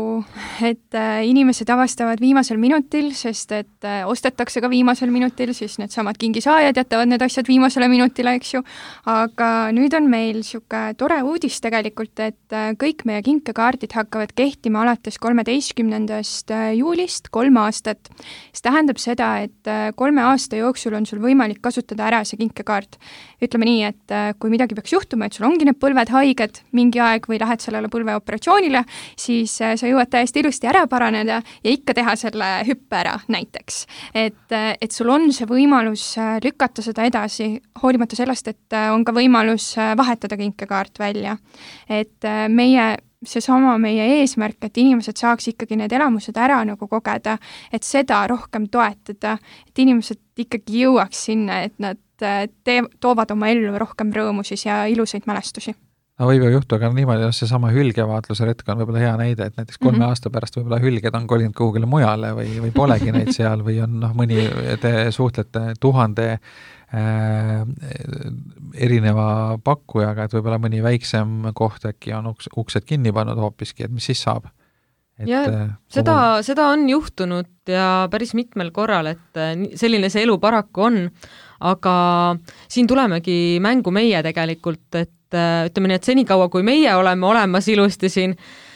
et inimesed avastavad viimasel minutil, sest et ostetakse ka viimasel minutil, siis need samad kingisaajad jätavad need asjad viimasele minutile, eks ju. Aga nüüd on meil siuke tore uudis tegelikult, et kõik meie kinkekaardid hakkavad kehtima alates kolmeteistkümnendast juulist kolm aastat. See tähendab seda, et kolme aasta jooksul on sul võimalik kasutada ära see kinkekaart. Ütleme nii, et kui midagi peaks juhtuma, et sul ongi need põlved haiged mingi aeg või lähed sellele põlveoperatsioonile, operatsioonile, siis sa jõuad täiesti ilusti ära paraneda ja ikka teha selle hüppe ära näiteks. Et, et sul on see võimalus lükata seda edasi, hoolimata sellest, et on ka võimalus vahetada kinkekaart välja. Et meie, see sama meie eesmärk, et inimesed saaks ikkagi need elamused ära nagu kogeda, et seda rohkem toetada, et inimesed ikkagi jõuaks sinna, et nad te- toovad oma ellu rohkem rõõmu siis ja ilusaid mälestusi.
No võib ju juhtu, aga niimoodi on see sama hülgevaatluse retk on võib-olla hea näide, et näiteks kolme mm-hmm. aasta pärast võib-olla hülged on kolinud kuhugile mujale või, või polegi neid seal või on noh, mõni te suhtlete tuhande äh, erineva pakkujaga, et võib-olla mõni väiksem koht äkki on uks, uksed kinni pannud hoopiski, et mis siis saab? Et,
ja äh, seda, kuhu... seda on juhtunud ja päris mitmel korral, et selline see elu paraku on, aga siin tulemegi mängu meie tegelikult, et ütleme nii, et senikaua, kui meie oleme olemas ilusti siin,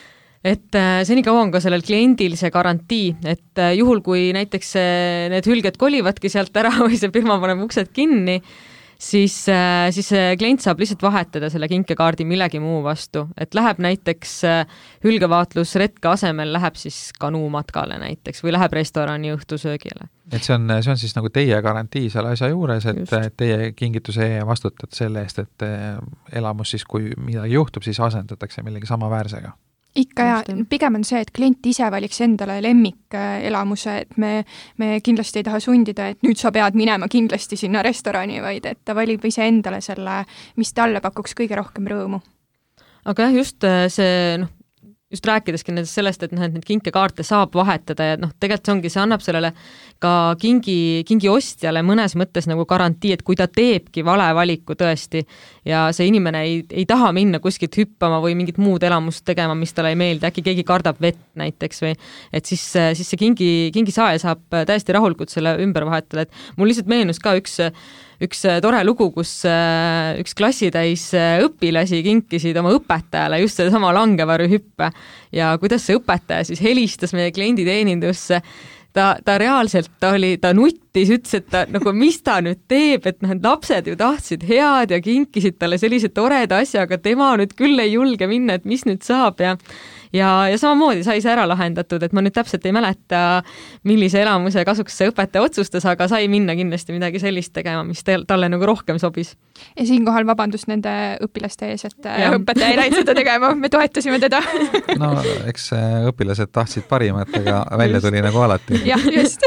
et senikaua on ka sellel kliendil see garantii, et juhul, kui näiteks need hülged kolivadki sealt ära või see firma paneb uksed kinni, siis, siis see klient saab lihtsalt vahetada selle kinkekaardi millegi muu vastu, et läheb näiteks hülgevaatlusretke asemel, läheb siis kanuumatkale näiteks või läheb restorani õhtusöögile.
Et see on, see on siis nagu teie garantii selle asja juures, et Just. teie kingituse vastutad selle eest, et elamus siis, kui midagi juhtub, siis asendatakse millegi samaväärsega.
Ikka ja pigem on see, et klient ise valiks endale lemmik elamuse, et me, me kindlasti ei taha sundida, et nüüd sa pead minema kindlasti sinna restorani, vaid et ta valib ise endale selle, mis talle pakuks kõige rohkem rõõmu.
Aga jah, just see, noh, just rääkideski sellest, et noh, et need kinkekaarte saab vahetada ja noh, tegelikult see ongi, see annab sellele ka kingi, kingi ostjale mõnes mõttes nagu garantii, et kui ta teebki vale valiku tõesti ja see inimene ei, ei taha minna kuskilt hüppama või mingit muud elamust tegema, mis talle ei meeldi, äkki keegi kardab vett näiteks või et siis, siis see kingi, kingi saaja saab täiesti rahulikult selle ümber vahetada, et mul lihtsalt meenus ka üks üks tore lugu, kus üks klassitäis õpilasi kinkisid oma õpetajale just selle sama langevarjuhüppe ja kuidas see õpetaja siis helistas meie klienditeenindusse, ta, ta reaalselt, ta oli, ta nuttis, ütles, et ta, nagu, mis ta nüüd teeb, et noh, lapsed ju tahtsid head ja kinkisid talle sellise toreda asja, aga tema nüüd küll ei julge minna, et mis nüüd saab ja Ja, ja samamoodi sai see ära lahendatud, et ma nüüd täpselt ei mäleta, millise elamuse kasuks see õpetaja otsustas, aga sai minna kindlasti midagi sellist tegema, mis talle nagu rohkem sobis.
Ja siinkohal vabandust nende õpilaste ees, et ja. õpetaja ei läinud seda tegema, me toetasime teda.
No eks õpilased tahtsid parimat, aga välja tuli nagu alati.
Jah, just.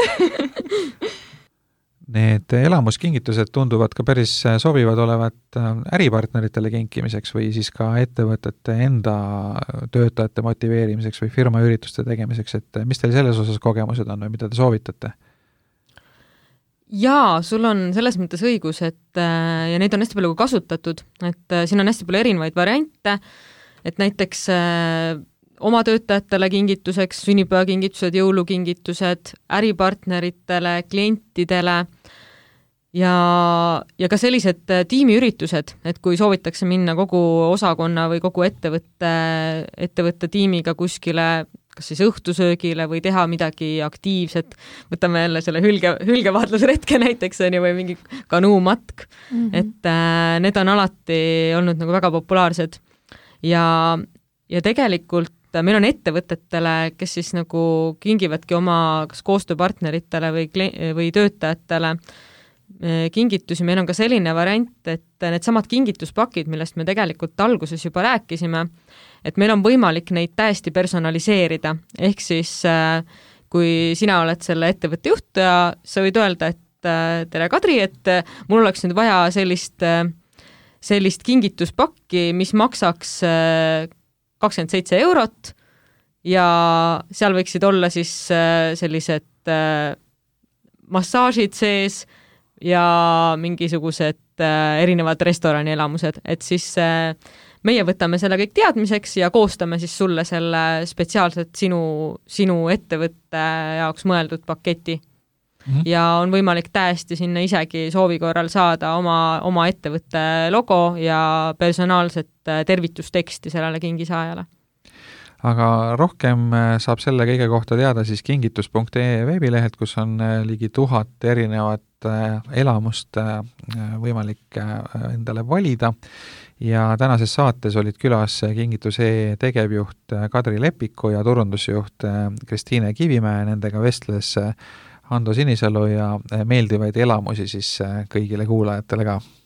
Need elamuskingitused tunduvad ka päris sobivad olevat äripartneritele kinkimiseks või siis ka ettevõtete enda töötajate motiveerimiseks või firma ürituste tegemiseks, et mis teil selles osas kogemused on või mida te soovitate?
jaa, sul on selles mõttes õigus, et ja neid on hästi palju kasutatud, et siin on hästi palju erinevaid variante, et näiteks äh, oma töötajatele kingituseks, sünnipäevakingitused, jõulukingitused, äripartneritele, klientidele ja, ja ka sellised tiimiüritused, et kui soovitakse minna kogu osakonna või kogu ettevõtte, ettevõtte tiimiga kuskile kas siis õhtusöögile või teha midagi aktiivset, võtame jälle selle hülge, hülgevaatlusretke näiteks on ju, või mingi kanuumatk, mm -hmm. et äh, need on alati olnud nagu väga populaarsed ja, ja tegelikult meil on ettevõtetele, kes siis nagu kingivadki oma kas koostööpartneritele või, või töötajatele kingitusi, meil on ka selline variant, et need samad kingituspakid, millest me tegelikult alguses juba rääkisime, et meil on võimalik neid täiesti personaliseerida, ehk siis kui sina oled selle ettevõtte juht ja sa võid öelda, et tere Kadri, et mul oleks nüüd vaja sellist, sellist kingituspakki, mis maksaks kakskümmend seitse eurot ja seal võiksid olla siis sellised massaažid sees ja mingisugused äh, erinevad restoranielamused, et siis äh, meie võtame selle kõik teadmiseks ja koostame siis sulle selle spetsiaalselt sinu, sinu ettevõtte jaoks mõeldud paketi. Mm-hmm. Ja on võimalik täiesti sinna isegi soovi korral saada oma, oma ettevõtte logo ja personaalset tervitusteksti sellele kingisaajale.
Aga rohkem saab selle kõige kohta teada siis kingitus punkt ee veebilehelt, kus on ligi tuhat erinevat elamust võimalik endale valida ja tänases saates olid külas Kingitus punkt ee tegevjuht Kadri Lepiku ja turundusjuht Kristiine Kivimäe, nendega vestles Ando Sinisalu ja meeldivaid elamusi siis kõigile kuulajatele ka.